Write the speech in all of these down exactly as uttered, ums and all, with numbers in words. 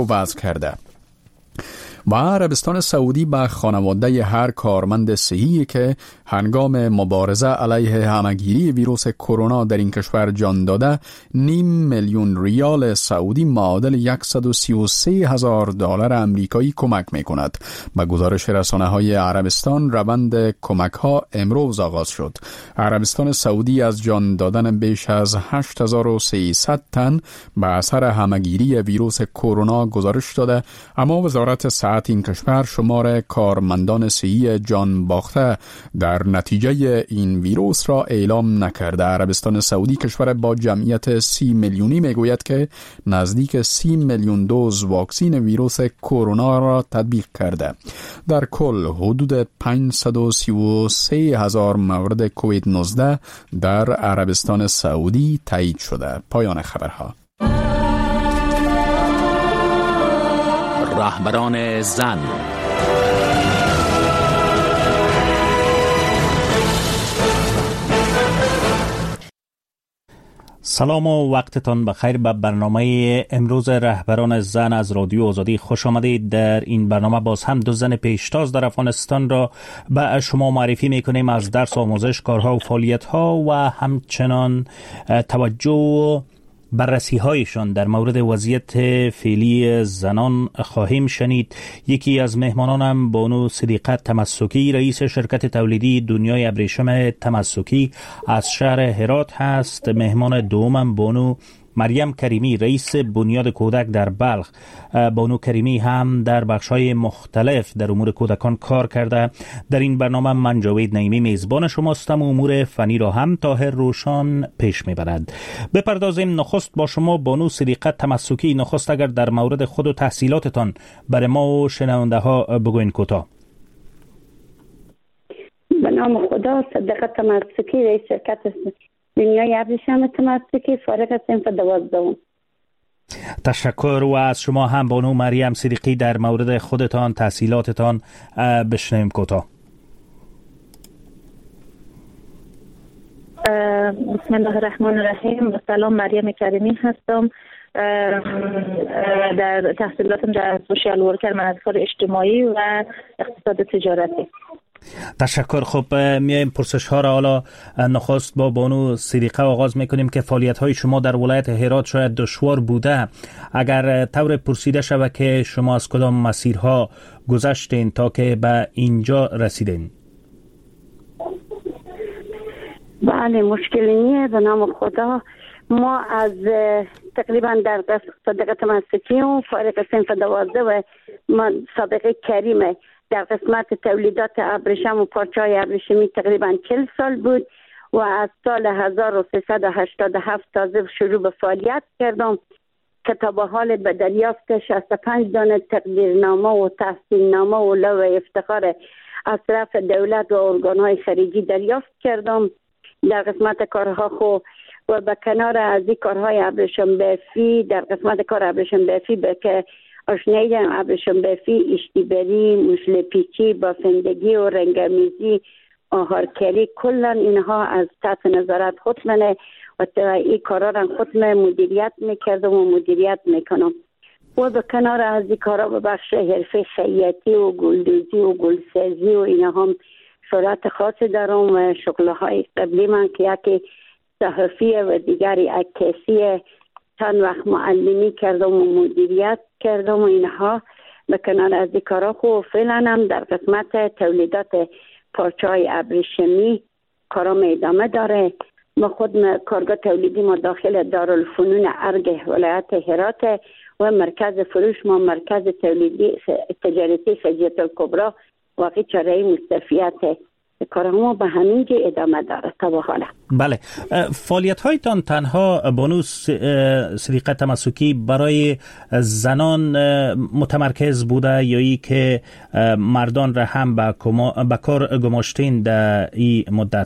وضع کرده. و عربستان سعودی به خانواده هر کارمند صحی که هنگام مبارزه علیه همگیری ویروس کرونا در این کشور جان داده نیم میلیون ریال سعودی معادل صد و سی و سه هزار دلار امریکایی کمک می کند. به گزارش رسانه های عربستان روند کمک ها امروز آغاز شد. عربستان سعودی از جان دادن بیش از هشت هزار و سیصد تن به اثر همگیری ویروس کرونا گزارش داده، اما وزارت صحت این کشور شمار کارمندان صحی جان باخته در نتیجه این ویروس را اعلام نکرده. عربستان سعودی کشور با جمعیت سی میلیونی میگوید که نزدیک سی میلیون دوز واکسین ویروس کرونا را تطبیق کرده. در کل حدود پانصد و سی و سه هزار مورد کووید نوزده در عربستان سعودی تایید شده. پایان خبرها. رهبران زن. سلام و وقتتان بخیر. به برنامه امروز رهبران زن از رادیو آزادی خوش آمدید. در این برنامه باز هم دو زن پیشتاز در افغانستان را به شما معرفی میکنیم از درس آموزش، کارها و فعالیت‌ها و همچنان توجه و بررسی هایشان در مورد وضعیت فعلی زنان خواهیم شنید. یکی از مهمانانم بانو صدیقه تمسکی، رئیس شرکت تولیدی دنیای ابریشم تمسکی از شهر هرات هست. مهمان دومم بانو مریم کریمی، رئیس بنیاد کودک در بلخ. بانو کریمی هم در بخش‌های مختلف در امور کودکان کار کرده. در این برنامه من جاوید نعیمی میزبان شماستم و امور فنی را هم طاهر روشان پیش میبرد. بپردازیم نخست با شما بانو صدیقه تمسکی. نخست اگر در مورد خود و تحصیلاتتان برای ما و شنونده ها بگوین کوتاه. به نام خدا، صدیقه تمسکی، رئیس شرکت دنیای ابریشم تمسکی، فارغ از صنف دوازدهم. تشکر. و از شما هم بانو مریم صدیقی در مورد خودتان، تحصیلاتتان بشنویم کوتاه. بسم الله الرحمن الرحیم. سلام، مریم کریمی هستم. در تحصیلاتم در سوشیال ورکر، منظور اجتماعی و اقتصاد تجارتی. تشکر. خب میایم پرسش ها را. حالا نخست با بانو صدیقه آغاز میکنیم که فعالیت های شما در ولایت هرات شاید دشوار بوده. اگر طور پرسیده شود که شما از کدام مسیرها گذشتین تا که به اینجا رسیدین؟ بله، مشکلی نیه. به نام خدا، ما از تقریبا در دست صدیقه تمسکی و فارغ صنف دوازده و ما سابقه کریمه در قسمت تولیدات ابریشم و پارچه‌های ابریشمی تقریبا چهل سال بود و از سال هزار و سیصد و هشتاد و هفت تازه شروع به فعالیت کردم که تا به حال به دریافت شصت و پنج دانه تقدیرنامه و تحصیلنامه و لوح افتخار از طرف دولت و ارگان‌های خارجی دریافت کردم در قسمت کارها خو. و به کنار از این کارهای ابریشم بافی، در قسمت کار ابریشم بافی به که آشنایی ابریشم بافی، اشتیبری، مشل پیچی، بافندگی و رنگامیزی، آهارکری، کلن اینها از تحت نظارت خود منه و این کارا را خود من مدیریت میکردم و مدیریت میکنم. و به کنار از این کارا به بخش حرفه خیاطی و گلدوزی و گلسازی و اینها هم شهرت خاصی دارم و شغلهای قبلی من که یکی صحفیه و دیگری عکاسی، چند وقت معلمی کردم و مدیریت کردم و اینها. به کنار از این کارا خو فعلا هم در قسمت تولیدات پارچه‌های ابریشمی کارم ادامه داره. ما خود کارگاه تولیدی ما داخل دارالفنون ارگ ولایت هرات و مرکز فروش ما مرکز تولیدی تجارتی خجیت الکبرا واقعی چاره مستفیت کار ما به همین جه ادامه داره تا به حالا. بله، فعالیت هایتان تنها بانو صدیقه تمسکی برای زنان متمرکز بوده یا ای که مردان را هم به, به کار گماشتین در این مدت؟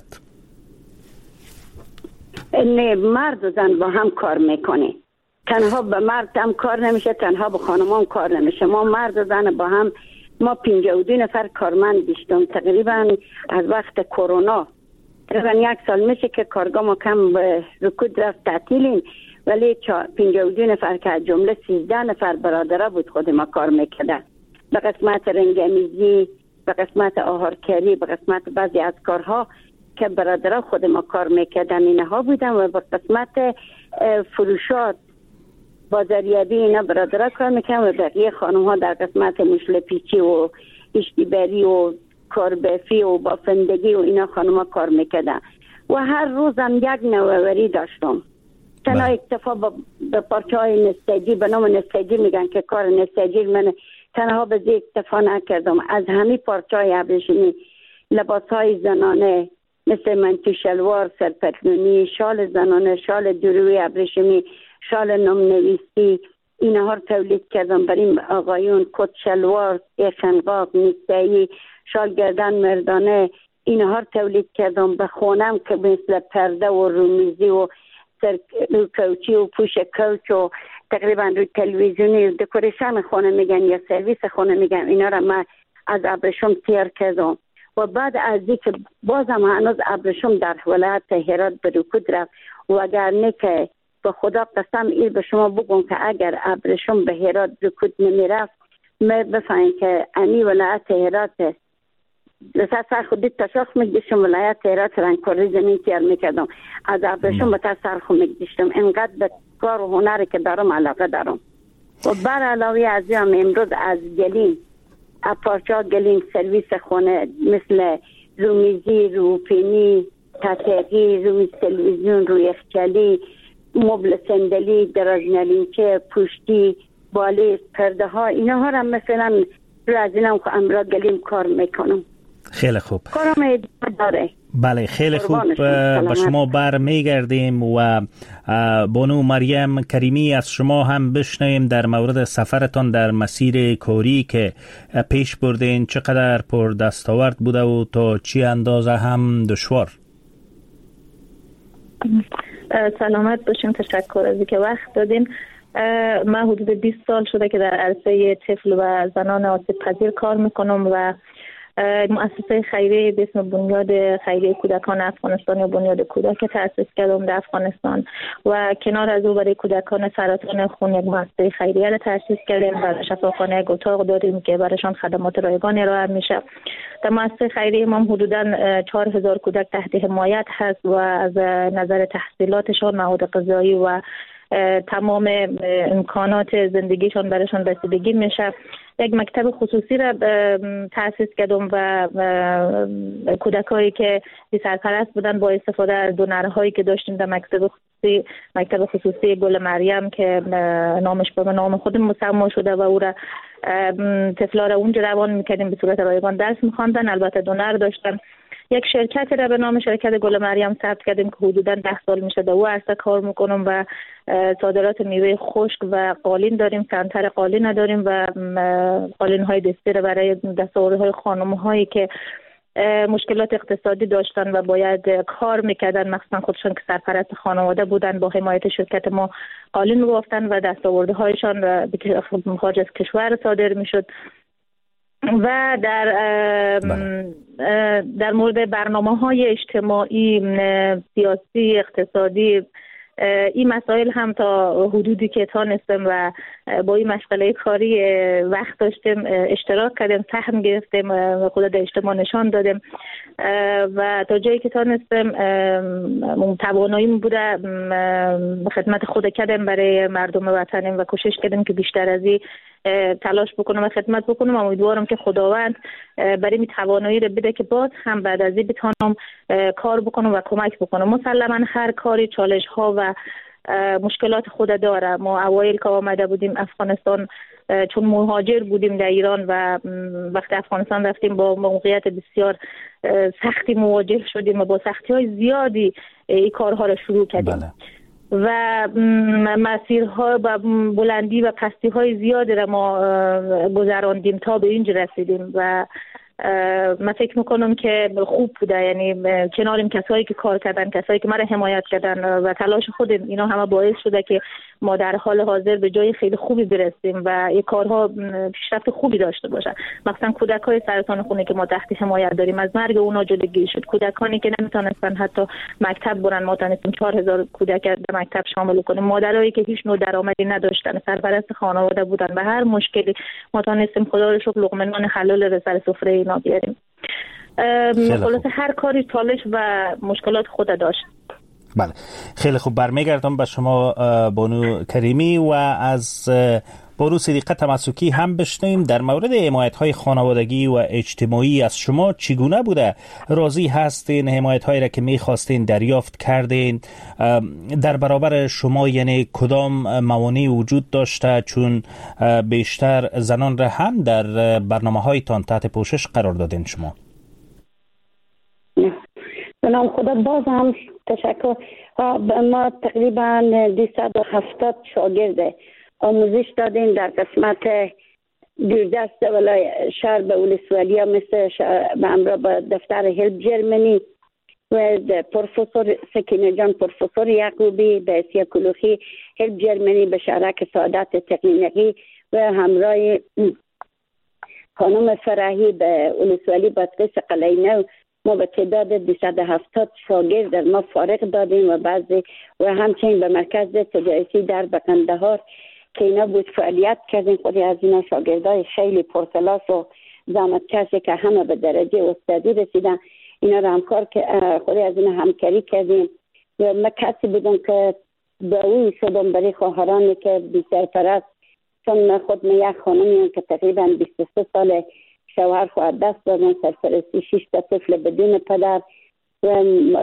نه، مرد و زن با هم کار میکنه. تنها به مرد هم کار نمیشه، تنها به خانمان کار نمیشه. ما مرد و زن با هم، ما پنجاه و دو نفر کارمند داشتیم تقریبا از وقت کرونا. تقریبا یک سال میشه که کارگاه ما کم به رکود رفت تعطیلیم ولی پنجاه و دو نفر که جمله سیزده نفر برادره بود خود ما کار میکرده. به قسمت رنگامیزی، به قسمت آهارکاری، به قسمت بعضی از کارها که برادره خود ما کار میکردن اینها بودن و به قسمت فروشات بازاریابی اینا برادره کار میکردن و بقیه خانم ها در قسمت مشل پیچی و اشتیبری و کاربافی و بافندگی و اینا خانم ها کار میکردن و هر روزم یک نوآوری داشتم. تنها اکتفا به پارچه های نساجی، به نام نساجی میگن که کار نساجی، من تنها به زی اکتفا نکردم. از همه پارچه های ابریشمی، لباس های زنانه مثل منتو شلوار، سرپتلونی، شال زنانه، شال دروی ابریشمی، شال نامنویسی، اینها رو تولید کردم برای آقایون. کت شلوار، خنقاق، نیستایی، شال گردن مردانه، اینها رو تولید کردم. به خونم که مثل پرده و رومیزی و سر کوچی و پوش کوچ و تقریبا روی تلویزیونی دکوریشن خونه میگن یا سرویس خونه میگن، اینا رو من از ابریشم تیار کردم. و بعد از اینکه بازم هنوز ابریشم در ولایت هرات به رکود رفت و اگر نه که به خدا قسم این به شما بگم که اگر ابریشم به هرات رکود نمیرفت ما بفهمید که انی ولایت هرات لسه سر خودی تشخص میگیشم ولایت هرات رنگ کاری زمین تیار میکردم. از ابریشم به تا سر خود میگیشتم. اینقدر به کار و هنری که دارم علاقه دارم. و بر علاوه از این امروز از گلیم پارچه گلیم سرویس خونه مثل رومیزی، روپینی، تاتقی، روی تلویزیون، روی اخچالی، مبل صندلی، دراز نلینچه، پوشتی، بالیس، پرده ها، اینا ها را مثلا رو از اینم که امرا گلیم کار میکنم. خیلی خوب. کارم ادامه داره. بله خیلی خوب. به شما بر میگردیم و بانو مریم کریمی از شما هم بشنویم در مورد سفرتان در مسیر کاری که پیش بردین، چقدر پر دستاورد بوده و تا چی اندازه هم دشوار. سلامت باشین، تشکر از اینکه وقت دادین. من حدود بیست سال شده که در عرصه طفل و زنان آسیب پذیر کار میکنم و مؤسسه خیریه به اسم بنیاد خیریه کودکان افغانستان یا بنیاد کودک تأسیس کردم در افغانستان و کنار از او برای کودکان سرطان خون یک مؤسسه خیریه را تأسیس کردیم و شفاخانه یک اتاق داریم که برایشان خدمات رایگان ارائه میشه. در مؤسسه خیریه ما حدوداً چهار هزار کودک تحت حمایت هست و از نظر تحصیلاتشان، مواد غذایی و تمام امکانات زندگیشان برایشان رسیدگی میشه. یک مکتب خصوصی را تأسیس کردم و کودکایی که بی سرپرست بودن با استفاده از دونرهایی که داشتیم در مکتب خصوصی مکتب خصوصی گل مریم که نامش به نام خود مسمى شده و او را طفلا را اونجا روان میکردیم به صورت رایگان درس میخواندن. البته دونر داشتن. یک شرکت را به نام شرکت گل مریم ثبت کردیم که حدوداً ده سال میشه در او عرصه کار میکنم و صادرات میوه خشک و قالین داریم. سنتر قالین داریم و قالین های دستی را برای دستاوردهای خانم هایی که مشکلات اقتصادی داشتن و باید کار میکردن، مخصوصا خودشون که سرپرست خانواده بودن، با حمایت شرکت ما قالین می‌گفتن و دستاوردهایشان به خارج از کشور صادر میشد. و در در مورد برنامه‌های اجتماعی، سیاسی، اقتصادی، این مسائل هم تا حدودی که تانستم و با این مشغله کاری وقت داشتیم اشتراک کردیم، سهم گرفتیم، خود در اجتماع نشان دادیم و تا جایی که تانستم تواناییم بوده خدمت خود کردیم برای مردم وطنیم و کوشش کردیم که بیشتر از این تلاش بکنم و خدمت بکنم. امیدوارم که خداوند برای می توانایی رو بده که باز هم بعد از این بتونم کار بکنم و کمک بکنم. مسلما هر کاری چالش ها و مشکلات خود داره. ما اوایل که آمده بودیم افغانستان چون مهاجر بودیم در ایران و وقتی افغانستان رفتیم با موقعیت بسیار سختی مواجه شدیم و با سختی های زیادی این کارها رو شروع کردیم. بله. و مسیرها و بلندی و پستی های زیادی را ما گذراندیم تا به اینجا رسیدیم و من فکر میکنم که خوب بوده، یعنی کناریم کسایی که کار کردن، کسایی که مرا حمایت کردن و تلاش خود اینا همه باعث شده که ما در حال حاضر به جای خیلی خوبی برسیم و این کارها پیشرفت خوبی داشته باشه. مثلا کودکای سرطان خونی که ما تحت حمایت داریم از مرگ اونا جلوگیری شد. کودکانی که نمیتونستن حتی مکتب برن ما تونستیم چهار هزار کودک در مکتب شامل کنیم. مادرایی که هیچ نوع درآمدی نداشتن، سرپرست خانواده بودن، به هر مشکلی ما تونستیم خدا رو شکر لقمه نان حلال رو سر سفره اینا بیاریم. خلاصه هر کاری چالش و مشکلات خود داشت. بله خیلی خوب، برمیگردم به شما بانو کریمی و از بانو صدیقه تمسکی هم بشنویم در مورد حمایت‌های خانوادگی و اجتماعی از شما چگونه بوده؟ راضی هستین؟ حمایت‌هایی را که می‌خواستین دریافت کردین؟ در برابر شما یعنی کدام موانعی وجود داشته چون بیشتر زنان را هم در برنامه‌هایتان تحت پوشش قرار دادین شما؟ به نام خدا باز هم تشکر. ما تقریبا دویست و هفتاد شاگرد آموزش دادیم در قسمت دوردست ولای شهر به ولسوالی‌ها، مثل به همراه با دفتر هلپ جرمنی و پروفسور سکینه جان، پروفسور یعقوبی به حیثیت کلوخی هلپ جرمنی به شرک سعادت تکنیکی و همراه خانم فرحی به ولسوالی بادغیس قلعه نو. ما به تعداد دویست و هفتاد شاگرد در ما فارغ دادیم و بعضی و همچنین به مرکز تجارتی در بقندهار که اینا بود فعالیت کردیم. خودی از اینا شاگردای خیلی پرکلاس و زحمتکشی که همه به درجه استادی رسیدن، اینا رو همکار که خودی از اینا همکاری کردیم. و من کسی بودم که دعوی شدم برای خواهرانی که بیشتر پرست، چون خود من یک خانمی که تقریبا بیست و سه سال شوهر خواهد دست دادن، سرپرستی شش تا طفل بدون پدر و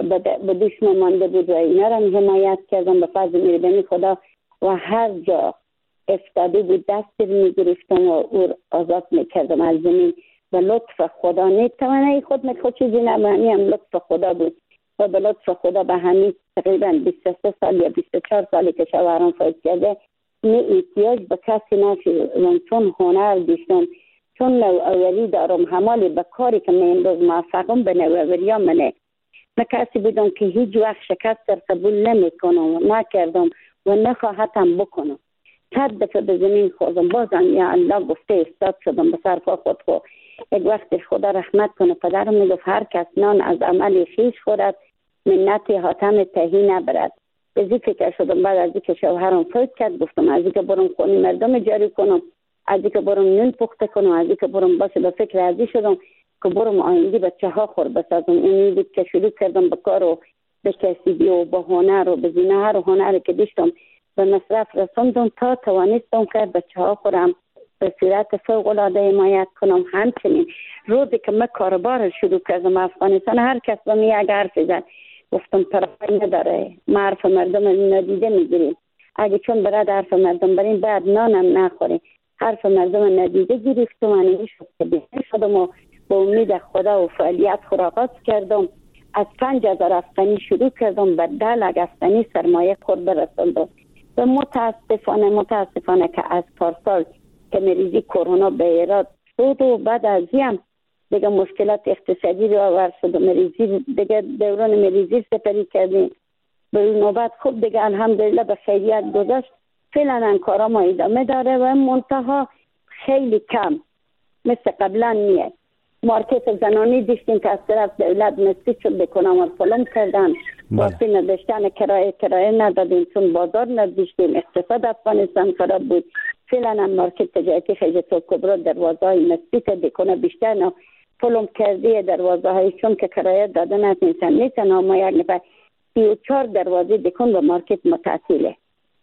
به دوش مانده بود و اینا را حمایت کردم به فضل مهربانی خدا و هر جا افتاده بود دست میگرفتم و او آزاد میکردم از زمین و لطف خدا نتوانه خود می خود چیزی نمانی هم لطف خدا بود و به لطف خدا به همین تقریبا بیست و سه سال یا بیست و چهار سالی که شوهرم فوت کرده نه احتیاج به کسی نشدم، چون هنر داشتم، چون نوآوری دارم، همالی به کاری که من امروز موفقم به نوآوری ها منه. من کسی بودم که هیچ وقت شکست در قبول نمی کنم، نکردم و نخواهدم بکنم. صد دفعه به زمین خوردم، بازم یا الله گفته استاد شدم به صرفا خود خود. یک وقت خدا رحمت کنه پدرم میگفت هر کس نان از عمل خویش خورد منت حاتم تهی نبرد. به زی فکر شدم بعد از اینکه شوهرم فوت کرد گفتم از اینکه برم خونه مردم جاری کنم، از اینکه برم نون پخته کنم، از اینکه برم باشه به فکر ازی شدم که برم آینده بچه ها خور بسازم. این بود که شروع کردم به کار و به کسبی و به هنر و به زینه‌ها و هنر که داشتم به مصرف رساندم تا توانستم که بچه ها خورم به صورت فوق العاده حمایت کنم. همچنین روزی که من کاربار شروع کردم افغانستان هر کس به من یک حرف زد، گفتم پرایی نداره، ما حرف مردم ندیده میگیریم، اگه چون برد حرف مردم بریم بعد نانم نخوریم. حرف مردم ندیده گرفتم و نمی شد که بیشتر شدم و با امید خدا و فعالیت خود آغاز کردم. از پنج هزار افغانی شروع کردم به ده لک افغانی سرمایه خود برساندم و متاسفانه متاسفانه که از پارسال که مریضی کرونا به ایراد شد و بعد از این دیگه مشکلات اقتصادی رو آورد شد و مریضی دیگه دوران مریضی سپری کردیم. به نوبت خوب دیگه الحمدلله به خیریت گذشت. فعلا کارا ما ادامه داره و منتها خیلی کم مثل قبلا نیه. مارکت زنانی داشتیم که از طرف دولت مسجد شد بکنم و فلم کردن، واسه نداشتن کرایه کرایه ندادیم چون بازار نداشتیم، اقتصاد افغانستان خراب بود. فعلا مارکت تجارتی خیجت و کبرا دروازه های مسجد بکنه بیشتر نه فلم کرده دروازه های چون که کرایه دادن از انسان نیستن. ما یک نفر سی و چهار دروازه بکن و مارکت متعطیله.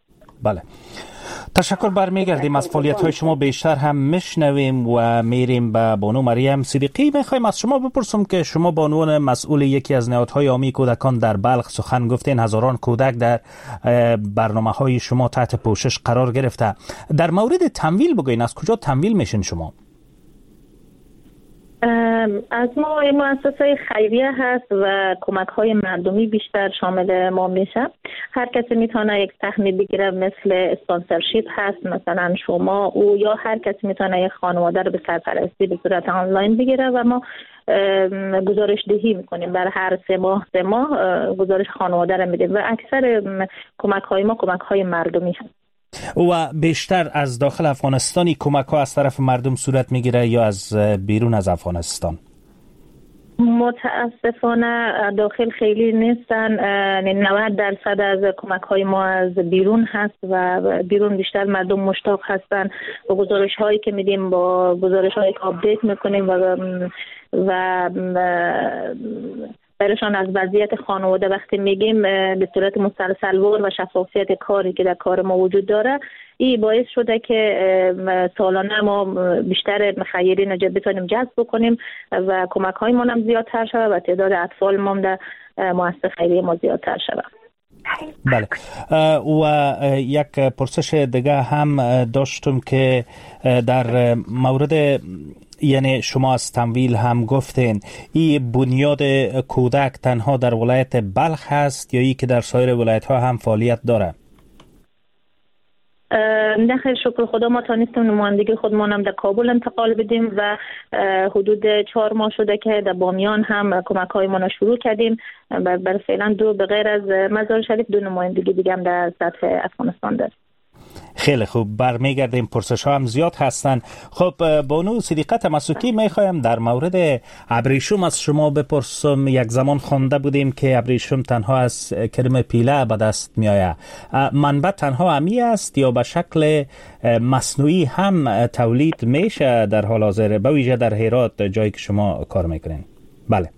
بله تشکر. برمیگردیم از فعالیت های شما بیشتر هم میشنویم و میریم به بانو مریم صدیقی. میخوایم از شما بپرسم که شما به عنوان مسئول یکی از نهادهای عامی کودکان در بلخ سخن گفتین، هزاران کودک در برنامه های شما تحت پوشش قرار گرفته. در مورد تمویل بگوین، از کجا تمویل میشین شما؟ از ما مؤسسه خیریه هست و کمک های مردمی بیشتر شامل ما میشه. هر کسی میتونه یک سهمی بگیره، مثل اسپانسرشیپ هست، مثلا شما او یا هر کسی میتونه یک خانواده رو به سرپرستی به صورت آنلاین بگیره و ما گزارش دهی میکنیم. برای هر سه ماه سه ماه گزارش خانواده رو میدیم و اکثر کمک های ما کمک های مردمی هست. و بیشتر از داخل افغانستانی کمک ها از طرف مردم صورت میگیره یا از بیرون از افغانستان؟ متاسفانه داخل خیلی نیستن. نود درصد از کمک های ما از بیرون هست و بیرون بیشتر مردم مشتاق هستن. با گزارش هایی که میدیم، با گزارش هایی که آپدیت میکنیم و و برشان از وضعیت خانواده وقتی میگیم به صورت مسلسلوار و شفافیت کاری که در کار ما وجود داره، این باعث شده که سالانه ما بیشتر خیرین رو بتونیم جذب بکنیم و کمک های ما هم زیادتر شده و تعداد اطفال ما هم در مؤسسه خیریه ما زیادتر شده. بله. و یک پرسش دیگه هم داشتم که در مورد، یعنی شما از تمویل هم گفتین، این بنیاد کودک تنها در ولایت بلخ هست یا ای که در سایر ولایت ها هم فعالیت داره؟ نه خیر، شکر خدا ما تانستیم نمایندگی خودمان هم در کابل انتقال بدیم و حدود چهار ماه شده که در بامیان هم کمک های ما شروع کردیم. بر فعلا دو به غیر از مزار شریف دو نمایندگی دیگه هم در سطح افغانستان داریم. خیلی خوب، برمیگردیم. پرسش ها هم زیاد هستن. خب بانو صدیقه تمسکی، میخوایم در مورد ابریشم از شما بپرسم. یک زمان خوانده بودیم که ابریشم تنها از کرم پیله به دست میآید. منبع تنها امی است یا به شکل مصنوعی هم تولید میشه در حال حاضر، به ویژه در هرات جایی که شما کار میکنین؟ بله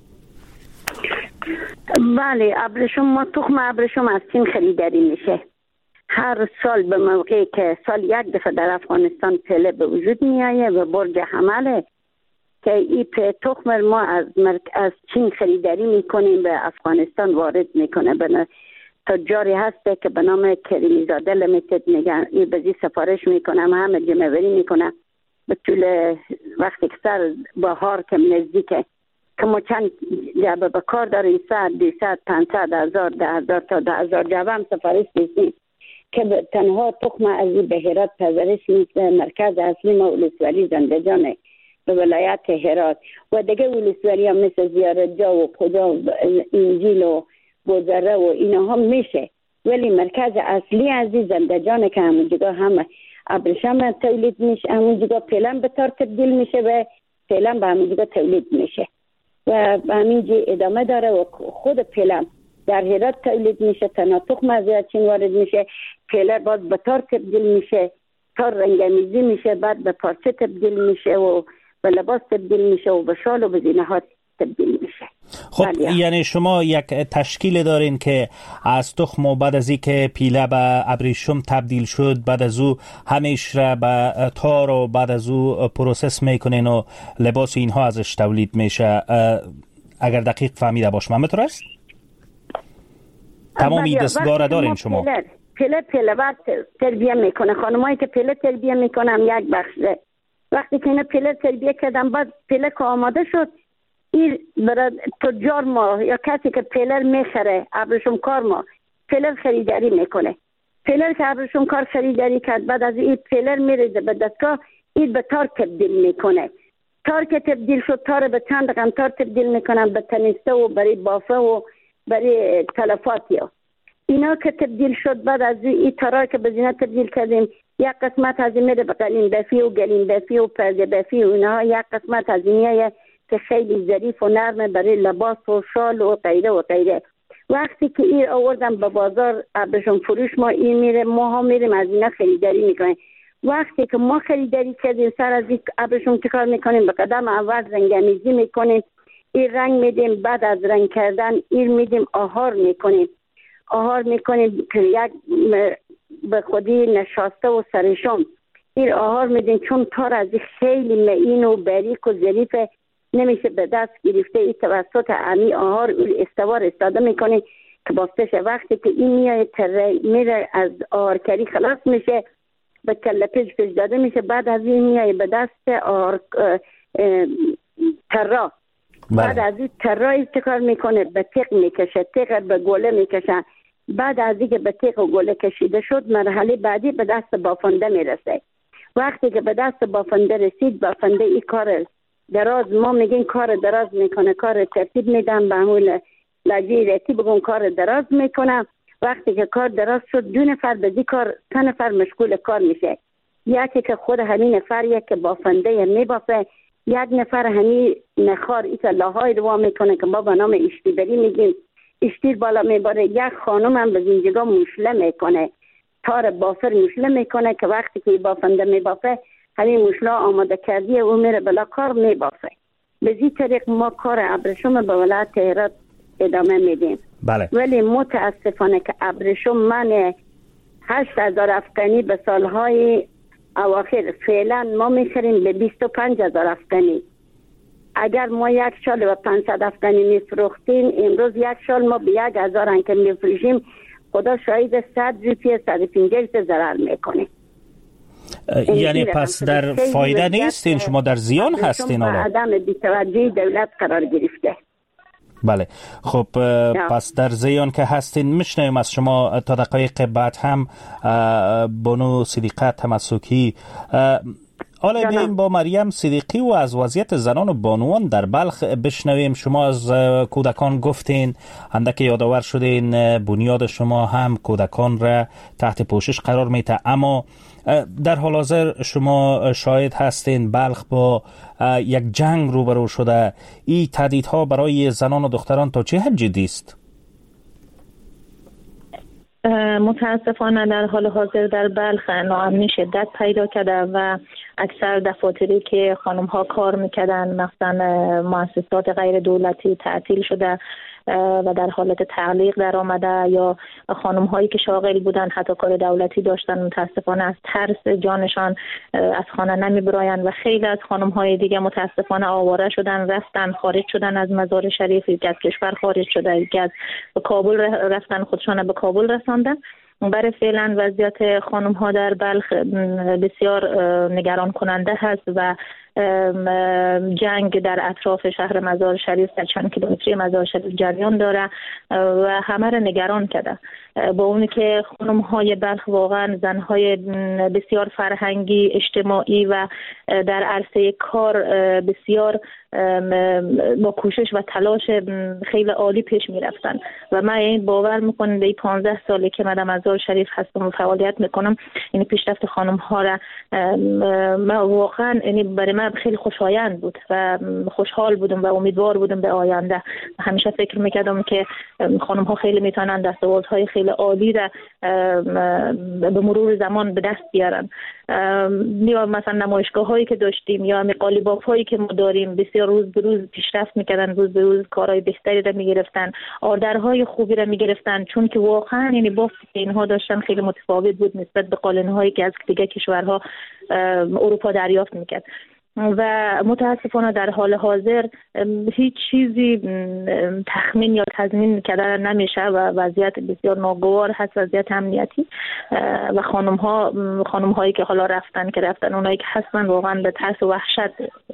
بله، ابریشم ما تخم ابریشم از چین خریداری میشه. هر سال به موقعی که سال یک دفعه در افغانستان پله به وجود می آید و برج حمله که این تخم ما از مرک... از چین خریداری میکنیم به افغانستان وارد میکنه. به تجاری هسته که به نام کریمی زاده لیمیتد میگن، این بزی سفارش میکنم، همه جمعوری میکنه به طول وقتی که سر بهار که نزدیکه که ما چند جعبه به کار داریم، صد دویست پانصد هزار ده هزار تا ده هزار جعبه هم سفارش میکنیم که تنها تخم از به هرات پرورش میشه. مرکز اصلی ما ولسوالی زندجانه به ولایت هرات و دیگه ولسوالی هم مثل زیارت جا و خدا و انجیل و بوزره و اینا هم میشه، ولی مرکز اصلی از زندجانه که همونجا هم ابریشم تولید میشه، همونجا پیلن به تار تبدیل میشه و پیلن به همونجا تولید میشه و همینجا ادامه داره و خود پیلن در هرات تولید میشه. تنها تخم از چین وارد میشه، پیله بعد به تار تبدیل میشه، تار رنگامیزی میشه، بعد به پارچه تبدیل میشه و به لباس تبدیل میشه و به شال و به زینه‌ها تبدیل میشه. خب یعنی شما یک تشکیل دارین که از تخم و بعد از این که پیله به ابریشم تبدیل شد، بعد از او همیش را به تار و بعد از او پروسس میکنین و لباس اینها ازش تولید میشه. اگر دقیق فهمیده باشم همینطور است؟ تمامی دستگاه را دارین شما؟ پله پله پله بعد تربیه میکنه. خانمایی که پله تربیه میکنم یک بخشه، وقتی که اینا پله تربیه کردم بعد پله که آماده شد، این برای تجار ما یا کسی که پله میخره ابریشم کار ما پله خریداری میکنه. پله که ابریشم کار خریداری کرد، بعد از این پله میریزه به دستگاه، این به تار تبدیل میکنه. تار که تبدیل شد، تار به چند رقم تار تبدیل میکنم، به تنیسته و برای بافه و برای تلفاتی ها. اینا که تبدیل شد، بعد از این تارا که به زینه تبدیل کردیم، یک قسمت از این میره به قلین بافی و گلین بافی و پرده بافی و اینا، یک قسمت از اینیه که خیلی ظریف و نرمه برای لباس و شال و غیره و غیره. وقتی که این آوردم به بازار ابریشم فروش، ما این میره ما ها میریم از اینا خریداری میکنیم. وقتی که ما خریداری کردیم، سر از این ابریشم چیکار میکنیم؟ به قدم اول رنگامیزی میکنیم، این رنگ میدیم، بعد از رنگ کردن این میدیم آهار میکنیم. آهار میکنیم که یک به خودی نشاسته و سرشم این آهار میدیم، چون تار از خیلی معین و باریک و ظریف نمیشه به دست گرفته. این توسط امی آهار استوار استاده میکنیم که بافتش. وقتی که این میای تره میره از آهارکری خلاص میشه، به کله پیش پیش داده میشه، بعد از این میای به دست آهار ترا. بعد از این ترا چیکار میکنه؟ به تیغ میکشه، تیغ به گوله میکشه. بعد از اینکه به تیغ و گوله کشیده شد، مرحله بعدی به دست بافنده میرسه. وقتی که به دست بافنده رسید، بافنده این کار دراز، ما میگیم کار دراز میکنه، کار ترتیب میدن به همون لجی ریتی بگم کار دراز میکنه. وقتی که کار دراز شد، دو نفر به دی کار، سه نفر مشغول کار میشه. یکی که خود همین نفر یک که بافنده میبافه، یک نفر همین نخار ایتا لاهای روا میکنه که ما به نام اشتیبری میگیم، اشتیر بالا میباره. یک خانم هم به زنجگاه مشله میکنه، تار بافر مشله میکنه که وقتی که بافنده میبافه همین مشله آماده کردیه و میره بلا کار میبافه. به زی طریق ما کار ابریشم به ولایت هرات ادامه میدیم. بله. ولی متاسفانه که ابریشم من هشت هزار افغانی به سالهای اواخر فعلا ما میخریم به بیست و پنج هزار افغانی. اگر ما یک شال و پانصد افغانی میفروختیم، امروز یک شال ما به یک هزار انکه میفروشیم، خدا شاید صد روپیه صد و پنجاه ضرر میکنه. یعنی پس در فایده نیستین، شما در زیان هستین. حالا عدم بی‌توجهی دولت قرار گرفته. بله. خب پس در زیان که هستین، میشنویم از شما تا دقایق بعد هم بانو صدیقه تمسکی. حالا بیاییم با مریم صدیقی و از وضعیت زنان و بانوان در بلخ بشنویم. شما از کودکان گفتین، اندک یادآور شدین بنیاد شما هم کودکان را تحت پوشش قرار میده، اما در حال حاضر شما شاهد هستین بلخ با یک جنگ روبرو شده. این تهدیدها برای زنان و دختران تا چه حد جدی است؟ متاسفانه در حال حاضر در بلخ ناامنی شدت پیدا کرده و اکثر دفاتری که خانم ها کار میکردن، مثلا مؤسسات غیر دولتی تعطیل شده و در حالت تعلیق در آمده، یا خانم هایی که شاغل بودن حتی کار دولتی داشتن، متاسفانه از ترس جانشان از خانه نمی براین و خیلی از خانم های دیگه متاسفانه آواره شدن، رفتن خارج شدن از مزار شریف، یکی از کشور خارج شده، یکی از کابل رفتن، خودشان به کابل رساندن. برای فعلا وضعیت خانم ها در بلخ بسیار نگران کننده هست و جنگ در اطراف شهر مزار شریف در چند کیلومتری مزار شریف جریان داره و همه را نگران کرده. با اونی که خانم های بلخ واقعا زن های بسیار فرهنگی، اجتماعی و در عرصه کار بسیار با کوشش و تلاش خیلی عالی پیش می رفتن و من این باور میکنم در پانزده سالی که من در مزار شریف هستم و فعالیت میکنم، این پیشرفت خانم ها را ما واقعا یعنی برای من خیلی خوشایند بود و خوشحال بودم و امیدوار بودم به آینده. همیشه فکر میکردم که خانم ها خیلی میتونن دستاوردهای خیلی عالی را به مرور زمان به دست بیارن. یا مثلا نمایشگاه هایی که داشتیم یا قالیباف هایی که ما داریم بسیار روز به روز پیشرفت میکردن، روز به روز کارهای بهتری را میگرفتن، آردرهای خوبی را میگرفتن، چون که واقعا یعنی بافت که اینها داشتن خیلی متفاوت بود نسبت به قالین هایی که از دیگه کشورها اروپا دریافت میکرد. و متاسفانه در حال حاضر هیچ چیزی تخمین یا تضمین کردن نمیشه و وضعیت بسیار ناگوار هست، وضعیت امنیتی و خانم ها خانم هایی که حالا رفتن که رفتن اونایی که هستن واقعا به ترس و وحشت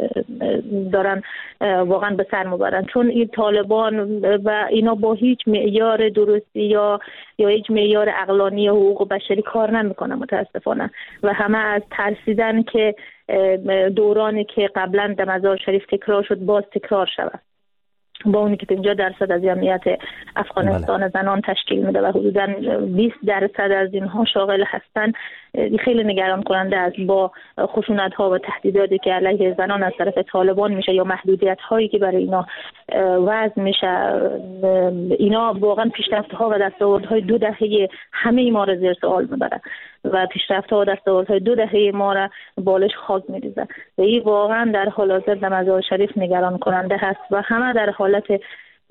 دارن واقعا به سر میبرن، چون این طالبان و اینا با هیچ معیار درستی یا یا هیچ معیار عقلانی و حقوق بشری کار نمیکنن متاسفانه و همه از ترسیدن که دورانی که قبلا در مزار شریف تکرار شد باز تکرار شود. با اونی که پنجاه درصد از جمعیت افغانستان زنان تشکیل میده و حدوداً بیست درصد از اینها شاغل هستن، خیلی نگران کننده است. با خشونت ها و تهدیداتی که علیه زنان از طرف طالبان میشه یا محدودیت هایی که برای اینا وضع میشه، اینا واقعا پیشرفت ها و دستاوردهای دو دهه همه ما را زیر سوال میبره و پیشرفت ها و دستاوردهای دو دهه ما را بالش خاک میریزه و این واقعا در حال حاضر در مزار شریف نگران کننده هست و همه در حالت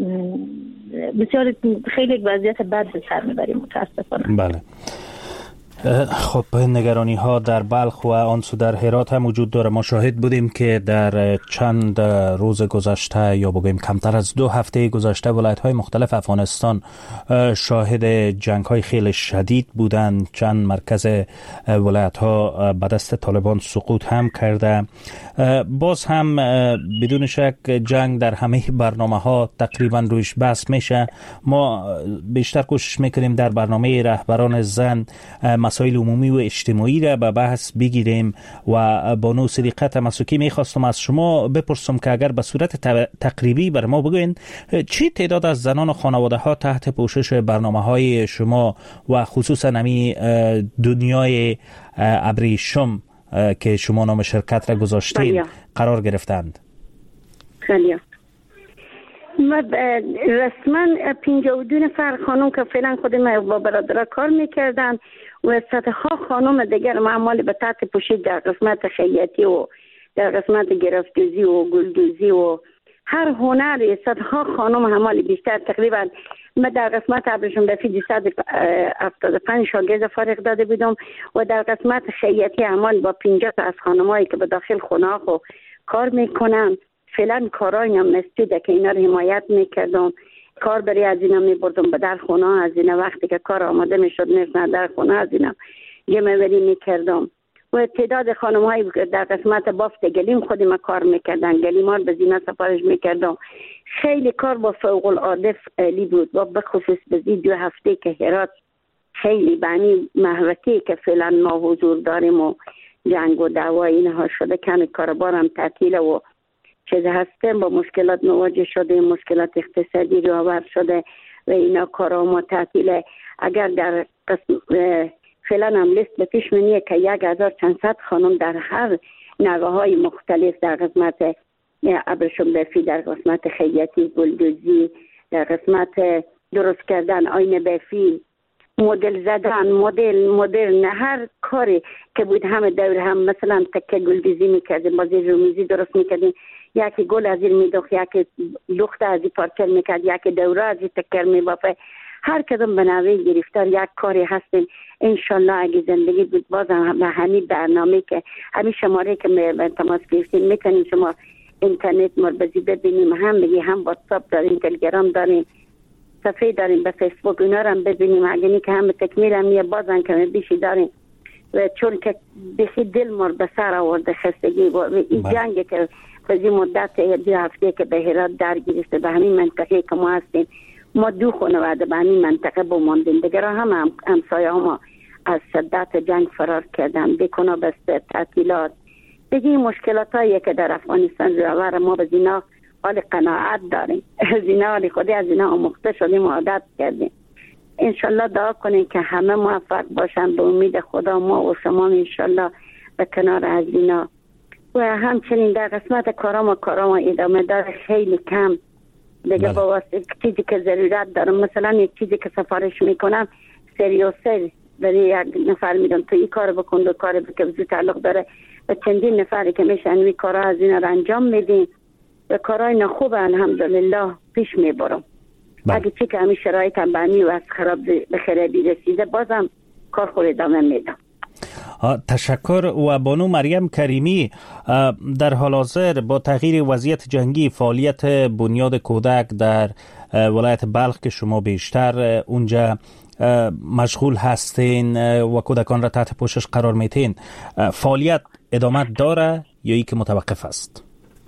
بسیار خیلی وضعیت بد به سر میبریم متاسفانه. بله. خب نگرانی ها در بلخ و آنسو در هرات هم وجود داره. ما شاهد بودیم که در چند روز گذشته یا بگویم کمتر از دو هفته گذشته ولایت های مختلف افغانستان شاهد جنگ های خیلی شدید بودند. چند مرکز ولایت ها به دست طالبان سقوط هم کرده. باز هم بدون شک جنگ در همه برنامه ها تقریبا روش بحث میشه. ما بیشتر کوشش میکنیم در برنامه رهبران زن مسائل عمومی و اجتماعی را به بحث بگیریم و بانو صدیقه تمسکی میخواستم از شما بپرسم که اگر به صورت تقریبی بر ما بگوین چی تعداد از زنان و خانواده ها تحت پوشش برنامه های شما و خصوصا نمی دنیای ابریشم که شما نام شرکت را گذاشتین قرار گرفتند؟ خیلی ما رسما پنجاه و دو نفر خانم که فعلا خودم با برادرها کار میکردن و صدها خانم دیگر معمولی به تحت پوشش در قسمت خیاطی و در قسمت گرفتوزی و گلدوزی و هر هنری صدها خانم همالی بیشتر تقریبا من در قسمت ابریشم بافی دویست و هفتاد و پنج شاگرد فارغ داده بودم و در قسمت خیاطی همال با پنجاه تا از خانمایی که به داخل خونه ها کار میکنن. فعلا کارای نم مسجده که اینا رو حمایت میکردم، کار برای از اینا میبردم به در خونه ها، از اینا وقتی که کار آماده میشد میرسن در خونه از اینا جمع وری میکردم و تعداد خانم هایی در قسمت بافت گلیم خودم کار میکردن، گلیم ها به زینه سفارش میکردم. خیلی کار با فوق العاده فعلی بود و به خصوص به دو هفته که هرات خیلی بانی محوطی که فعلا ما حضور داریم و جنگ و دعوا اینها شده کمی کاربارم تعطیل و چیز هستیم با مشکلات مواجه شده، مشکلات اقتصادی رو آور شده و اینا کارا ما تعطیله. اگر در قسم فعلا هم لیست به پیش منیه که یک هزار چند صد خانم در هر نوه های مختلف در قسمت ابریشم بافی، در قسمت خیاطی، گلدوزی، در قسمت درست کردن آینه بافی، مدل زدن، مدل مدل نه هر کاری که بود همه دور هم مثلا تکه گلدوزی میکردیم، بازی رومیزی درست میکردیم، یکی گل از این میدوخت، یکی لخت از این پارچل میکرد، یکی دوره از این تکر میبافه. هر کدوم به نوع گرفتار یک کاری هستیم. انشالله اگه زندگی بود بازم همین برنامه که همین شماره که به تماس گرفتیم میتونیم شما اینترنت مربزی ببینیم، هم بگی هم واتساپ داریم، تلگرام داریم، صفحه داریم به فیسبوک، اینا رو هم ببینیم. اگه که هم تکمیل هم یه بازم که بیشی داریم و چون که بخی دل مر به سر آورده خستگی و این جنگ که بزی مدت دو هفته که به هرات درگیرسته به همین منطقه که ما هستیم، ما دو خانواده به همین منطقه بماندیم، دیگر هم هم همسایه ما از شدت جنگ فرار کردن، بکنا بسته تعطیلات دیگه مشکلات هایی که در افغانستان روار ما به زینا حال قناعت داریم، زینا حال خودی از زینا آموخته شدیم و عادت کردیم. انشالله دعا کنیم که همه موفق باشن به امید خدا، ما و شما انشالله به کنار از زینا. و همچنین در قسمت کارام و کارام ادامه داره خیلی کم دیگه با واسه چیزی که ضرورت دارم، مثلا یک چیزی که سفارش میکنم سری و سری برای یک نفر میدم تو این کار بکن دو کار بکن زو تعلق داره و چندین نفری که میشن این کارا از این رو انجام میدیم و کارهای نخوب الحمدلله پیش میبرم. اگه چی که همین شرایط هم بانی و از خراب به خرابی رسیده بازم کار خود ادامه میدم. تشکر. و بانو مریم کریمی، در حال حاضر با تغییر وضعیت جنگی فعالیت بنیاد کودک در ولایت بلخ که شما بیشتر اونجا مشغول هستین و کودکان را تحت پوشش قرار میتین، فعالیت ادامه داره یا ای که متوقف است؟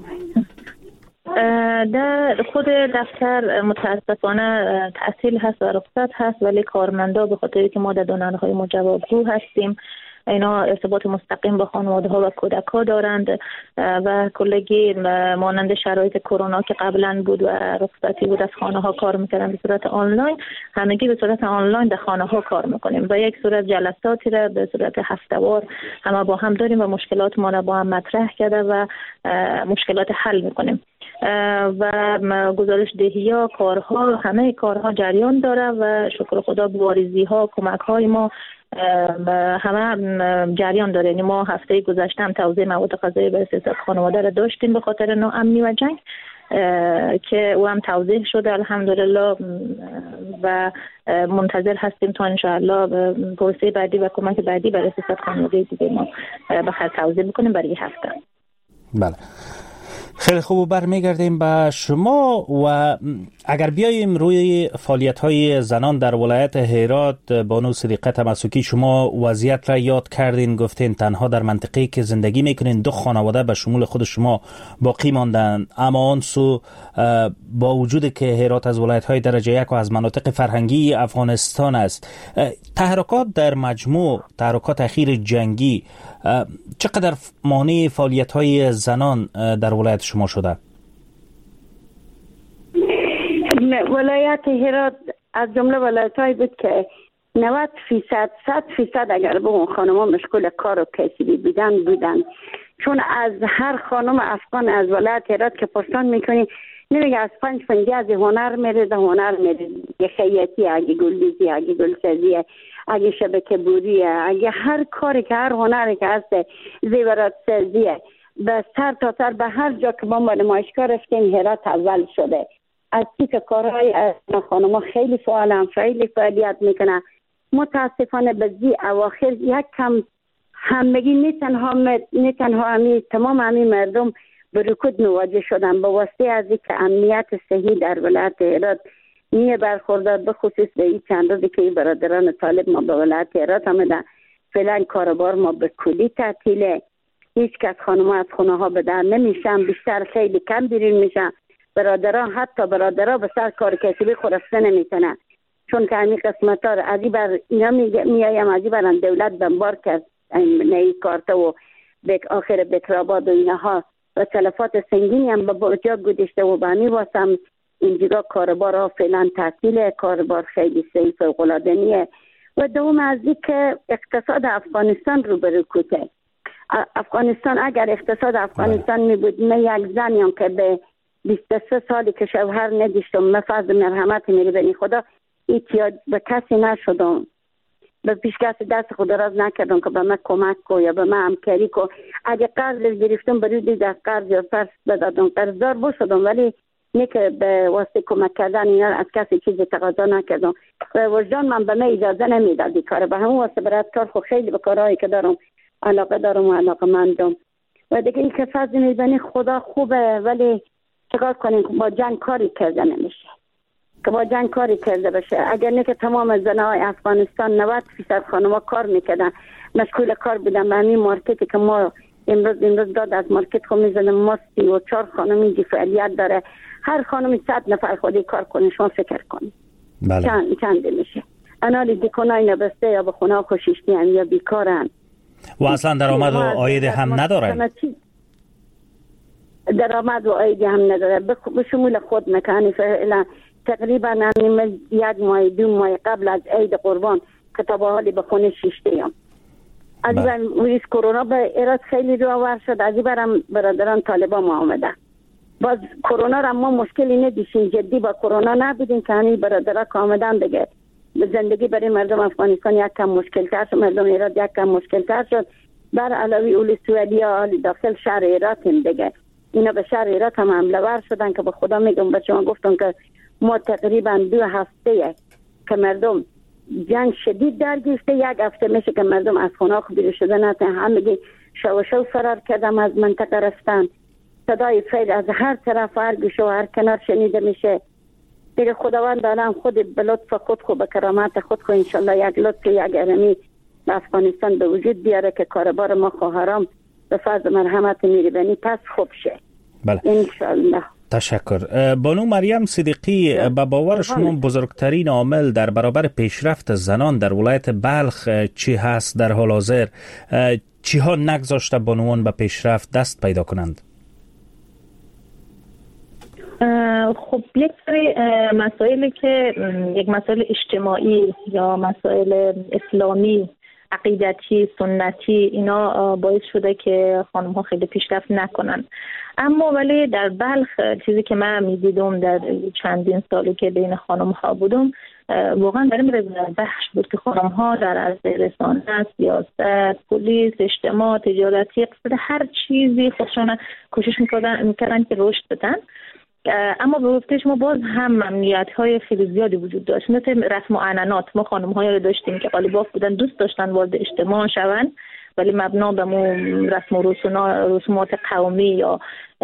در خود دفتر متاسفانه تعطیل هست و رخصت هست، ولی کارمندا به خاطری که ما در دانشگاه مجوابگو هستیم اینا ارتباط مستقیم با خانواده ها و کودک ها دارند و کلگی مانند شرایط کرونا که قبلا بود و رخصتی بود از خانه ها کار میکردن به صورت آنلاین، همگی به صورت آنلاین در خانه ها کار میکنیم و یک صورت جلساتی را به صورت هفته‌وار همه با هم داریم و مشکلات ما را با هم مطرح کرده و مشکلات حل میکنیم و گزارش دهی ها کارها همه کارها جریان داره و شکر خدا بواریزی ها کمک های ما همه جریان داره. یعنی ما هفته گذشته هم توزیع مواد غذایی به سیصد خانواده را داشتیم به خاطر ناامنی و جنگ که او هم توضیح شده الحمدلله و منتظر هستیم تا انشاءالله پروسه بعدی و کمک بعدی برای سیصد خانواده دیگه ما بخیر توضیح بکنیم برای هفته. بله خیلی خوب، برمیگردیم به شما و اگر بیاییم روی فعالیت‌های زنان در ولایت هرات، بانو صدیقه تمسکی شما وضعیت را یاد کردین، گفتین تنها در منطقه‌ای که زندگی میکنین دو خانواده به شمول خود شما باقی ماندن، اما آن سو با وجود که هرات از ولایت‌های درجه یک و از مناطق فرهنگی افغانستان است، تحرکات در مجموع، تحرکات اخیر جنگی چقدر مانع فعالیت‌های زنان در ولایت شما شده؟ ولایت هرات از جمله ولایت‌هایی بود که نود فیصد صد فیصد اگر به اون خانم‌ها مشغول کار و کسبی بودن بودن، چون از هر خانم افغان از ولایت هرات که پرسان میکنی نمیگه از پنج پنجه از هنر میره ده هنر میره، یه خیاطی، اگه گلدوزی، اگه گلسازی، اگه شبکه بوری، اگه هر کاری که هر هنری که هست، زیورات سازیه، به سر تا سر به هر جا که ما با نمایشگاه رفتیم هرات اول شده. از تیک کارهای از خانم ها خیلی فعالن، خیلی فعالیت میکنن. متاسفانه به زی اواخر یک کم همگی نه تنها نه تنها همی تمام همی مردم به رکود مواجه شدن به واسطه از اینکه امنیت صحی در ولایت هرات نیه برخوردار، به خصوص به این چند روزی که برادران طالب ما به ولایت هرات آمدن. فعلا کاروبار ما به کلی تعطیله، هیچ کس خانم از خونه ها به در نمیشن، بیشتر خیلی کم بیرون میشن. برادران حتی برادران به سر کار کسبی خورسته نمیتونن، چون که همین قسمت ها ازی بر اینا میایم ازی برن دولت بمبار کرد نهی کارتا و بک آخر بکراباد و اینها و تلفات سنگینی هم به جا گذاشته و بانی واسم اینجا کاربار ها فعلا تعطیله. کاربار خیلی سیف فوق العاده نیه و دوم از این که اقتصاد افغانستان رو به رکوده. افغانستان اگر اقتصاد افغانستان می بود نه یک زن یا که به بیست و سه سالی که شوهر نداشتم مفاز مرحمت میری بنی خدا احتیاج به کسی نشدم، به پیش کسی دست خود راز نکردم که به من کمک کو یا به من همکاری کو. اگه قرض گرفتم برای دید از قرض یا فرس بدادم قرضدار بشدم، ولی نه که به واسطه کمک کردن اینا از کسی چیزی تقاضا نکردم و وجدان من به من اجازه نمیداد این کار. به همون واسطه برای کار خو خیلی به کارهایی که دارم علاقه دارم و علاقه مندم و دیگه این که فضل میبینی خدا خوبه، ولی چکار کنیم با جنگ کاری کرده نمیشه که با جنگ کاری کرده بشه. اگر نه که تمام زنهای افغانستان نود فیصد خانم‌ها کار میکردن، مشغول کار بودن به همین مارکتی که ما امروز امروز داد از مارکت خود میزنم، ما سی و چهار خانم اینجی فعالیت داره، هر خانمی صد نفر خودی کار کنه. شما فکر کنید بله. چند چند میشه انالی دیکنای نبسته یا به خونه خوشیشتی هم یا بیکارن و اصلا درآمد و عاید هم ندارن، درآمد و عاید هم نداره. به شمول خود مکانی فعلا تقریبا همین یک ماه دو ماه قبل از عید قربان کتاب حالی به خونه شیشتیم. از این ویروس کرونا به ایراد خیلی رو آور شد، از این برم برادران طالبان ما آمده. باز کرونا را ما مشکلی ندیشیم، جدی با کرونا نبودیم که همین برادران که آمدن دیگه زندگی برای مردم افغانستان یک کم مشکل تر شد، مردم ایراد یک کم مشکل تر شد. بر علاوه اولی سوئدی ها داخل شهر ایراد هم دیگه اینا به شهر ایراد هم حمله ور شدن که به خدا میگم به شما گفتم که ما تقریبا دو هفته که مردم جنگ شدید در گرفته، یک هفته میشه که مردم از خونه بیرون شده نتن، همگی شو شو فرار کردم از منطقه رفتن. صدای فیل از هر طرف هر گوشه و هر کنار شنیده میشه. دیگه خداوند عالم خود به لطف خود خود به کرامت خود خود انشالله یک لطف یک ارمی به افغانستان به وجود بیاره که کاربار ما خواهرام به فضل مرحمت میربنی پس خوب شه. بله انشالله. تشکر. بانو مریم صدیقی، به باور شما بزرگترین عامل در برابر پیشرفت زنان در ولایت بلخ چی هست در حال حاضر؟ چی ها نگذاشته بانوان به پیشرفت دست پیدا کنند؟ خب یک سری مسائلی که یک مسائل اجتماعی یا مسائل اسلامی، عقیدتی، سنتی، اینا باعث شده که خانم ها خیلی پیشرفت نکنن. اما ولی در بلخ چیزی که من میدیدم در چندین سالی که بین خانم ها بودم، واقعا بریم رضایت بخش بود که خانم ها در عرصه رسانه، سیاست، پلیس، اجتماع، تجارتی، اقتصاد، هر چیزی خودشون کوشش میکردن میکردن که رشد بدن اما به گفته شما باز هم ممنوعیت‌های خیلی زیادی وجود داشت، مثل رسم و عنعنات. ما خانم‌هایی رو داشتیم که قالیباف بودن، دوست داشتن وارد اجتماع شوند ولی مبنا به رسم و رسومات قومی یا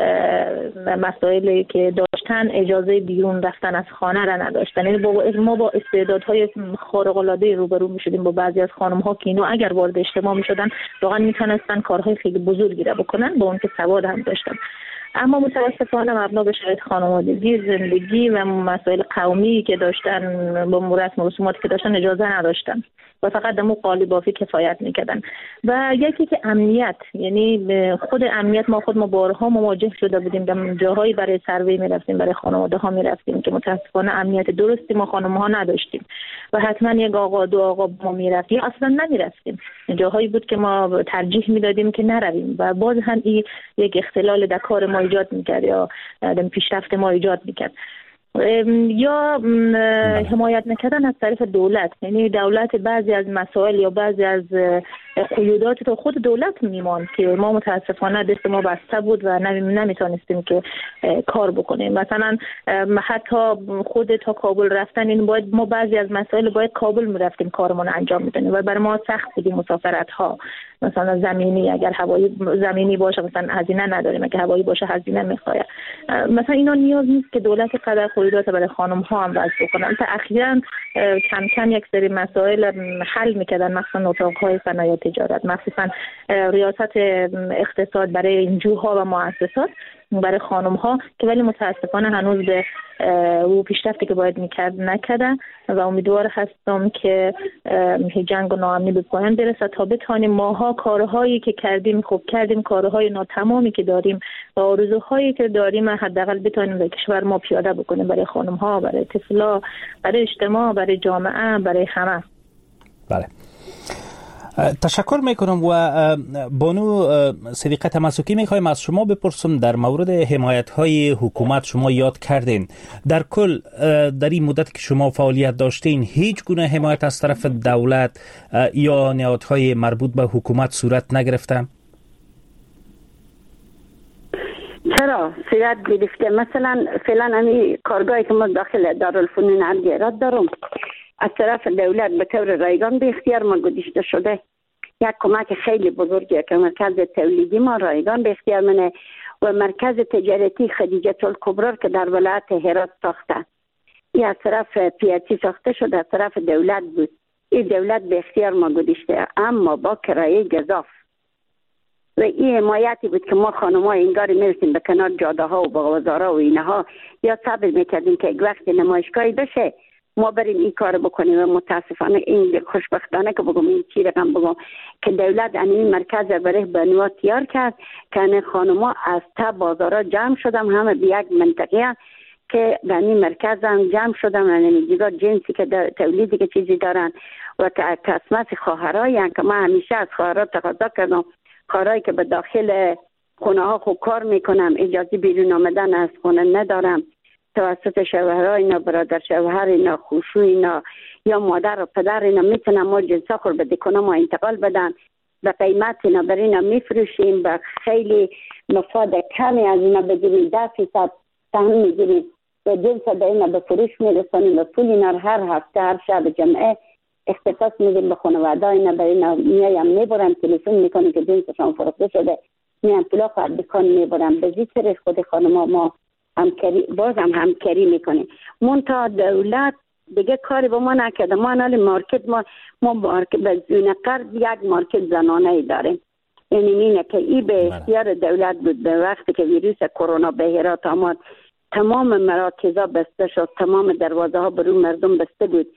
مسائلی که داشتن اجازه بیرون رفتن از خانه را نداشتن. یعنی ما با استعدادهای خارق‌العاده روبرو می‌شدیم با بعضی از خانم‌ها که اینو اگر وارد اجتماع می‌شدن واقعا می‌تونستن کارهای خیلی بزرگی را بکنن، با اون که سواد هم داشتن. اما متاسفانه مبنا به شرایط خانوادگی، زندگی و مسائل قومی که داشتن، با رسم و رسوماتی که داشتن اجازه نداشتن و فقط دمو قالیبافی کفایت میکردن. و یکی که امنیت، یعنی خود امنیت، ما خود ما بارها مواجه شده بودیم، در جاهایی برای سروی میرفتیم، برای خانواده ها میرفتیم که متاسفانه امنیت درستی ما خانم ها نداشتیم و حتما یک آقا دو آقا ما میرفت یا اصلا نمیرفتیم. جاهایی بود که ما ترجیح میدادیم که نرویم و باز هم این یک اختلال در کار ما ایجاد میکرد یا در پیشرفت ما ایجاد میکرد. یا حمایت نکردن از طرف دولت، یعنی دولت بعضی از مسائل یا بعضی از قیودات تو خود دولت میمان که ما متاسفانه دست ما بسته بود و نمیتونستیم که کار بکنیم. مثلا حتی خود تا کابل رفتن، این باید ما بعضی از مسائل باید کابل میرفتیم کارمون انجام میدادیم و برای ما سخت بود مسافرت ها. مثلا زمینی، اگر هوایی زمینی باشه مثلا هزینه نداریم، اگر هوایی باشه هزینه میخواد. مثلا اینا نیاز نیست که دولت قدر قیودات برای خانم ها هم وضع بکنن. تا اخیراً کم کم یک سری مسائل حل میکردن، مثلا اتاق‌های صنایع تجارت، مخصوصا ریاست اقتصاد برای انجوها و مؤسسات برای خانم ها، که ولی متاسفانه هنوز به او پیشرفتی که باید میکرد نکردن و امیدوار هستم که جنگ و ناامنی به پایان برسه تا بتانیم ماها کارهایی که کردیم خوب کردیم، کارهای ناتمامی که داریم و آرزوهایی که داریم حداقل بتانیم در کشور ما پیاده بکنیم، برای خانم ها، برای طفلا، برای اجتماع، برای جامعه، برای همه. بله، تشکر میکنم. و بانو صدیقه تمسکی میخوایم از شما بپرسم در مورد حمایت های حکومت. شما یاد کردین در کل در این مدت که شما فعالیت داشتین هیچ گونه حمایت از طرف دولت یا نهادهای مربوط به حکومت صورت نگرفتن؟ چرا صورت گرفته؟ مثلا فعلا همی کارگاهی که ما داخل دارالفنون هرات دارم از طرف دولت به طور رایگان به اختیار ما گذاشته شده. یک کمک خیلی بزرگیه که مرکز تولیدی ما رایگان به اختیار منه و مرکز تجارتی خدیجه الکبرا که در ولایت هرات ساخته، این از طرف پیاتی ساخته شده، از طرف دولت بود. این دولت به اختیار ما گذاشته اما با کرایه گزاف و این حمایتی بود که ما خانم‌ها انگار میرسیم به کنار جاده ها و بازارها و اینها یا صبر میکردیم که یک وقت نمایشگاهی بشه ما بریم این کار بکنیم. و متاسفانه این خوشبختانه که بگم این چی رقم بگم که دولت این مرکز برای بنوا تیار کرد که خانم‌ها از تا بازارها جمع شدم، همه به یک منطقه که در این مرکز هم جمع شدم، یعنی دیگر جنسی که تولیدی که چیزی دارن و که قسمت خواهرایی که من همیشه از خواهرها تقاضا کردم، خواهرایی که به داخل خونه ها خوب کار میکنم، اجازه بیرون آمدن از خونه ندارم، توسط شوهرها اینا، برادر شوهر اینا، خوشو اینا یا مادر و پدر اینا میتونن ما جنسا خور بده کنم ما انتقال بدن به قیمت اینا بر اینا میفروشیم به خیلی مفاد کمی از اینا بگیریم، ده فیصد سهم میگیریم و جنس به اینا به فروش میرسانیم و پول اینا هر هفته هر شب جمعه اختصاص میدیم به خانواده اینا، بر اینا میایم میبرم تلفن میکنیم که جنسشان فروخته شده، میان پولا خواهد بکن میبرم. به زی طرح خود خانما ما همکاری باز هم همکاری میکنیم. منتها دولت دیگه کاری با ما نکرده. ما نال مارکت ما ما مارکت به زون قرض یک مارکت زنانه ای داریم، یعنی اینه که ای به اختیار دولت بود. به وقتی که ویروس کرونا به هرات آمد تمام مراکزها بسته شد، تمام دروازه ها برای مردم بسته بود،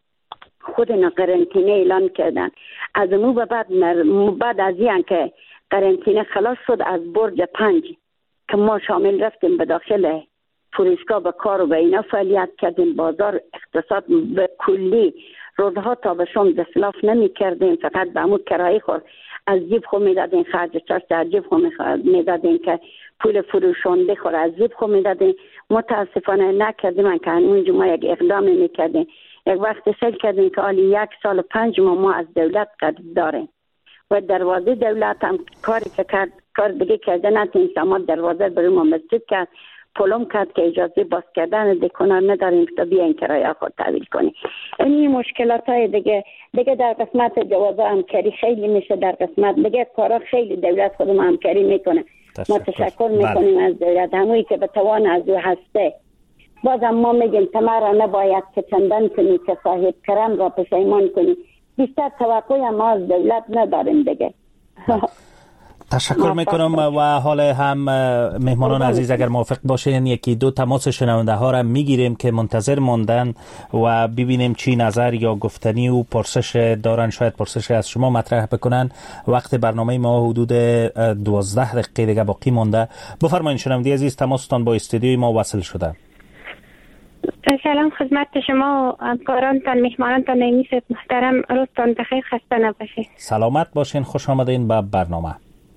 خود اینا قرنطینه اعلان کردن. از مو به بعد مر... بعد از این که قرنطینه خلاص شد از برج پنج که ما شامل رفتیم به داخل فروشگاه به کار و به اینا فعالیت کردیم، بازار اقتصاد به کلی روزها تا به شام دستلاف نمی کردیم، فقط به امود کرایه خور از جیب خود می دادیم، خرج چاش در جیب خود می دادیم که پول فروشنده خور از جیب خود می دادیم. متاسفانه نکردیم که اونجا ما یک اقدامی می کردیم. یک وقت سل کردیم که آلی یک سال پنج ماه ما از دولت قرض داریم و دروازه دولت هم کاری که کرد کار دیگه کرده نتونست، اما دروازه برای ما مسدود کرد پلم کرد که اجازه باز کردن دکان‌ها نداریم تا بیاین کرایه خود تحویل کنیم. این مشکلات های دیگه دیگه در قسمت جواز همکاری خیلی میشه، در قسمت دیگه کارا خیلی دولت خودمون همکاری میکنه. ما تشکر میکنیم بله. از دولت همونی که به توان از او هسته. بازم ما میگیم تمام نباید که چندان کنی که صاحب کرم را پشیمان کنی. بیشتر توقع ما از دولت نداریم دیگه. تشکر میکنم و حال هم مهمانان عزیز اگر موافق باشین یکی دو تماس شنونده ها را میگیریم که منتظر ماندن و ببینیم چی نظر یا گفتنی و پرسش دارن، شاید پرسش از شما مطرح بکنن. وقت برنامه ما حدود دوازده دقیقه دیگه باقی مونده. بفرمایید شنونده عزیز، تماستان با استودیوی ما وصل شده. سلام خدمت شما و همکارانتان، مهمانانتان نیمیست محترم، روزتان بخیر، خسته نباشید. سلامت باشین، خوش آمدین به برنامه.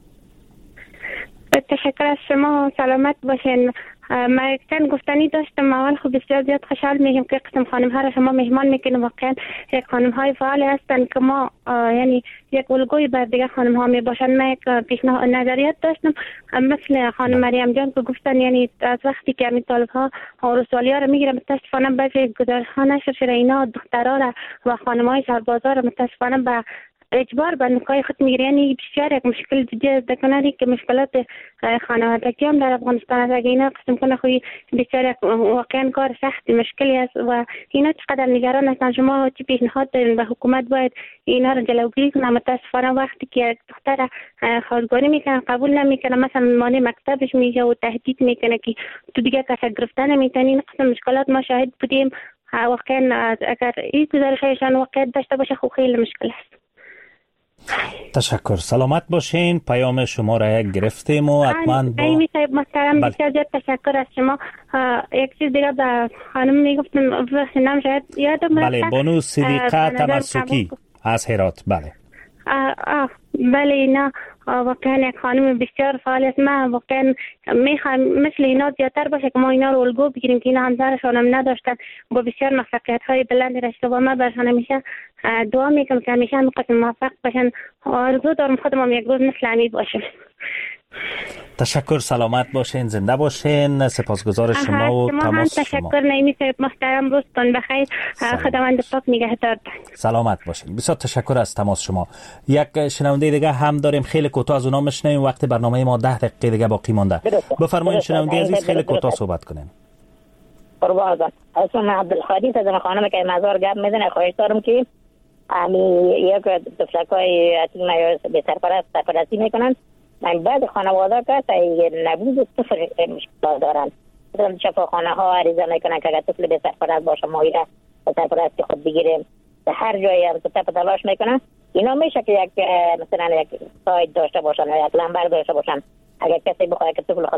تشکر از شما، سلامت باشین. من یک چند گفتنی داشتم. اول خب بسیار زیاد خوشحال میگم که قسم خانم ها را شما مهمان میکنیم. واقعا یک خانم های فعال هستن که ما یعنی یک الگوی بر دیگه خانم ها میباشن. من یک پیشنهاد نظریات داشتم مثل خانم مریم جان که گفتن یعنی از وقتی که همین طالب ها رسوالی ها را میگیرن متاسفانه بعضی گزارش ها نشر شده اینا دخترها را و خانم های سربازا را متاسفانه به اجبار به نکاح خود میگیره. یعنی بسیار یک مشکل جدی است دکناری که مشکلات خانوادگی هم در افغانستان است. اگه اینا قسم کنه خوی بسیار یک واقعا کار سخت مشکلی است و اینا چقدر نگران هستن. شما چی پیشنهاد دارین به حکومت باید اینا رو جلوگیری کنه؟ متاسفانه وقتی که یک دختر خواستگاری میکنه قبول نمیکنه، مثلا مانع مکتبش میشه و تهدید میکنه که تو دیگه کسا گرفتن نمیتونی. این قسم مشکلات ما شاهد بودیم. واقعا اگر این گزارششان واقعا داشته باشه خو خیلی مشکل است. تشکر، سلامت باشین. پیام شما را یک گرفتیم و حتما با ایمی صاحب محترم بسیار زیاد تشکر از شما. یک چیز دیگه به خانم میگفتم نام شاید یادم رفت. بله، بانو صدیقه تمسکی از هرات. بله آه آه بله اینا واقعا یک خانم بسیار فعال است. من واقعا میخوام مثل اینا زیادتر باشه که ما اینا رو الگو بگیریم که اینا همسرشان هم نداشتن با بسیار موفقیت های بلندی رشته و ما برشان همیشه دعا میکنم که همیشه هم قسم موفق باشن. آرزو دارم خودم هم یک روز مثل امی باشم. تشکر، سلامت باشین، زنده باشین. سپاسگزار شما و تماس شما. تشکر نیمی صاحب محترم، روزتون بخیر، خداوند پاک نگهدارتون. سلامت باشین. بسیار تشکر از تماس شما. یک شنونده دیگه هم داریم، خیلی کوتاه از اونها میشنویم. وقت برنامه ما ده دقیقه دیگه باقی مونده. بفرمایید شنونده عزیز، خیلی کوتاه صحبت کنین. قربان اسم عبدالخالق از خانم که مزار گپ میزنه. خواهش دارم که امی یک دفترکای اتیما یا به سرپرست سرپرستی میکنن. من بعد خانواده که تا نبود طفل مشکل دارن. مثلا شفاخانه ها عریضه میکنن که اگر طفل به سرپرست باشه ما ایره به سرپرستی خود بگیریم. در هر جایی هم تپ تلاش میکنن. اینا میشه که یک مثلا یک سایت داشته باشن یا یک لنبر داشته باشن. اگر کسی بخواه که طفل